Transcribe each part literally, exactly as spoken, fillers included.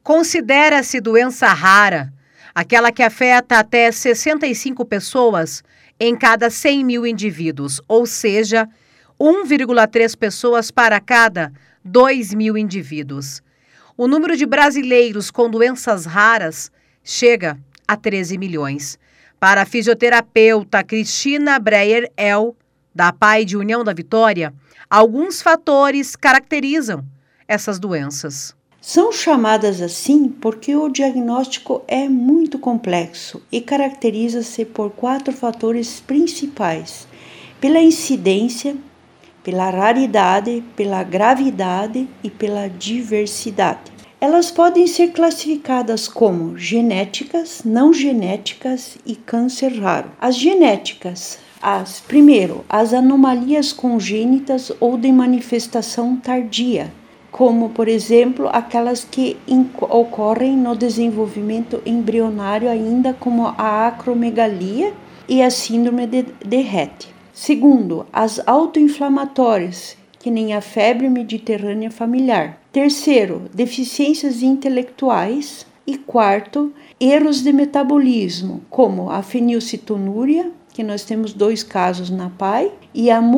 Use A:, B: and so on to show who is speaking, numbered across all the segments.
A: Considera-se doença rara aquela que afeta até sessenta e cinco pessoas em cada cem mil indivíduos, ou seja, um vírgula três pessoas para cada dois mil indivíduos. O número de brasileiros com doenças raras chega a treze milhões. Para a fisioterapeuta Cristina Breyer-El, da P A I de União da Vitória, alguns fatores caracterizam essas doenças.
B: São chamadas assim porque o diagnóstico é muito complexo e caracteriza-se por quatro fatores principais: pela incidência, pela raridade, pela gravidade e pela diversidade. Elas podem ser classificadas como genéticas, não genéticas e câncer raro. As genéticas, as, primeiro, as anomalias congênitas ou de manifestação tardia, como, por exemplo, aquelas que ocorrem no desenvolvimento embrionário ainda, como a acromegalia e a síndrome de, de Rett. Segundo, as autoinflamatórias, que nem a febre mediterrânea familiar. Terceiro, deficiências intelectuais. E quarto, erros de metabolismo, como a fenilcetonúria, que nós temos dois casos na P A I, e a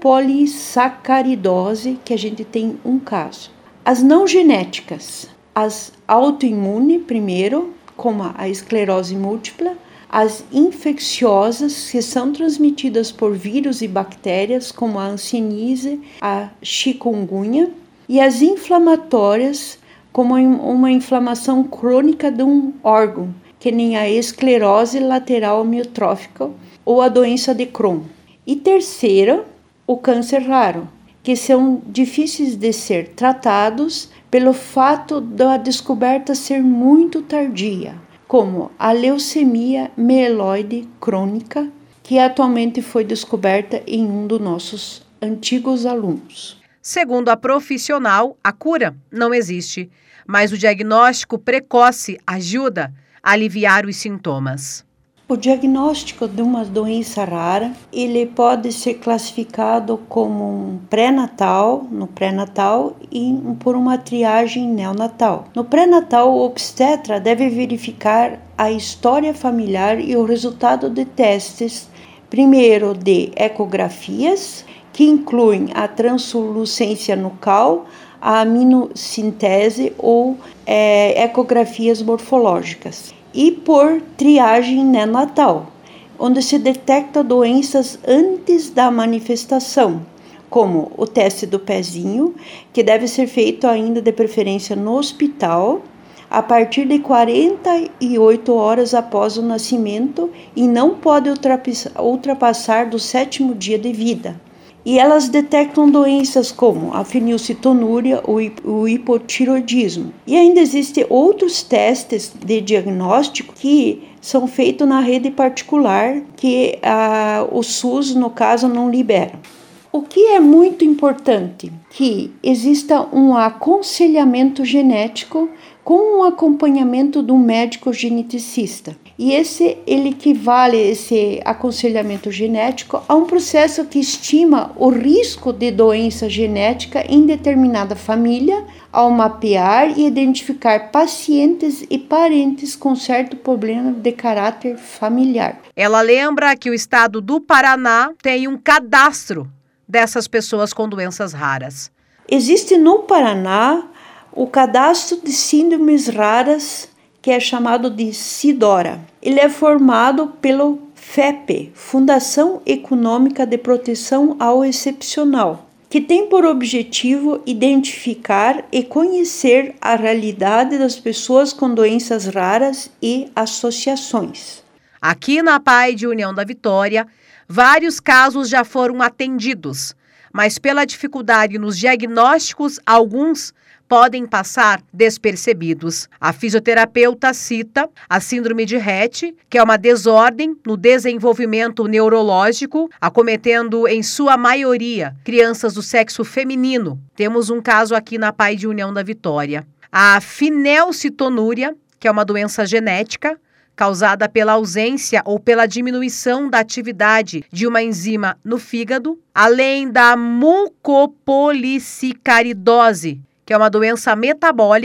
B: mucopolissacaridose, que a gente tem um caso. As não genéticas, as autoimunes, primeiro, como a esclerose múltipla, as infecciosas, que são transmitidas por vírus e bactérias, como a hanseníase, a chikungunya, e as inflamatórias, como uma inflamação crônica de um órgão, que nem a esclerose lateral amiotrófica ou a doença de Crohn. E terceira, o câncer raro, que são difíceis de ser tratados pelo fato da descoberta ser muito tardia, como a leucemia mieloide crônica, que atualmente foi descoberta em um dos nossos antigos alunos.
A: Segundo a profissional, a cura não existe, mas o diagnóstico precoce ajuda a aliviar os sintomas.
B: O diagnóstico de uma doença rara, ele pode ser classificado como um pré-natal, no pré-natal e por uma triagem neonatal. No pré-natal, o obstetra deve verificar a história familiar e o resultado de testes, primeiro de ecografias, que incluem a translucência nucal, a aminocintese ou é, ecografias morfológicas. E por triagem neonatal, onde se detecta doenças antes da manifestação, como o teste do pezinho, que deve ser feito ainda de preferência no hospital, a partir de quarenta e oito horas após o nascimento e não pode ultrapassar do sétimo dia de vida. E elas detectam doenças como a fenilcetonúria ou o hipotiroidismo. E ainda existem outros testes de diagnóstico que são feitos na rede particular, que ah, o SUS, no caso, não libera. O que é muito importante? Que exista um aconselhamento genético com o acompanhamento do médico geneticista. E esse, ele equivale, esse aconselhamento genético, a um processo que estima o risco de doença genética em determinada família, ao mapear e identificar pacientes e parentes com certo problema de caráter familiar.
A: Ela lembra que o estado do Paraná tem um cadastro dessas pessoas com doenças raras.
B: Existe no Paraná o cadastro de síndromes raras, que é chamado de SIDORA. Ele é formado pelo FEP, Fundação Econômica de Proteção ao Excepcional, que tem por objetivo identificar e conhecer a realidade das pessoas com doenças raras e associações.
A: Aqui na P A I de União da Vitória, vários casos já foram atendidos, mas pela dificuldade nos diagnósticos, alguns podem passar despercebidos. A fisioterapeuta cita a síndrome de Rett, que é uma desordem no desenvolvimento neurológico, acometendo em sua maioria crianças do sexo feminino. Temos um caso aqui na P A I de União da Vitória. A fenilcetonúria, que é uma doença genética, causada pela ausência ou pela diminuição da atividade de uma enzima no fígado, além da mucopolissacaridose, que é uma doença metabólica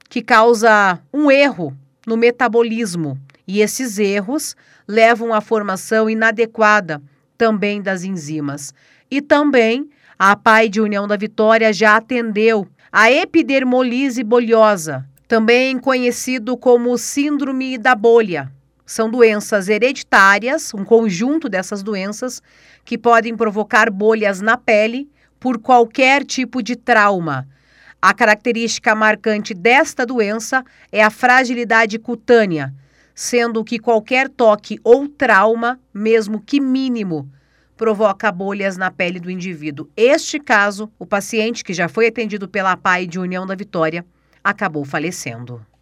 A: que causa um erro no metabolismo, e esses erros levam à formação inadequada também das enzimas. E também a A P A I de União da Vitória já atendeu a epidermolise bolhosa, também conhecido como síndrome da bolha. São doenças hereditárias, um conjunto dessas doenças que podem provocar bolhas na pele por qualquer tipo de trauma. A característica marcante desta doença é a fragilidade cutânea, sendo que qualquer toque ou trauma, mesmo que mínimo, provoca bolhas na pele do indivíduo. Este caso, o paciente que já foi atendido pela A P A I de União da Vitória acabou falecendo.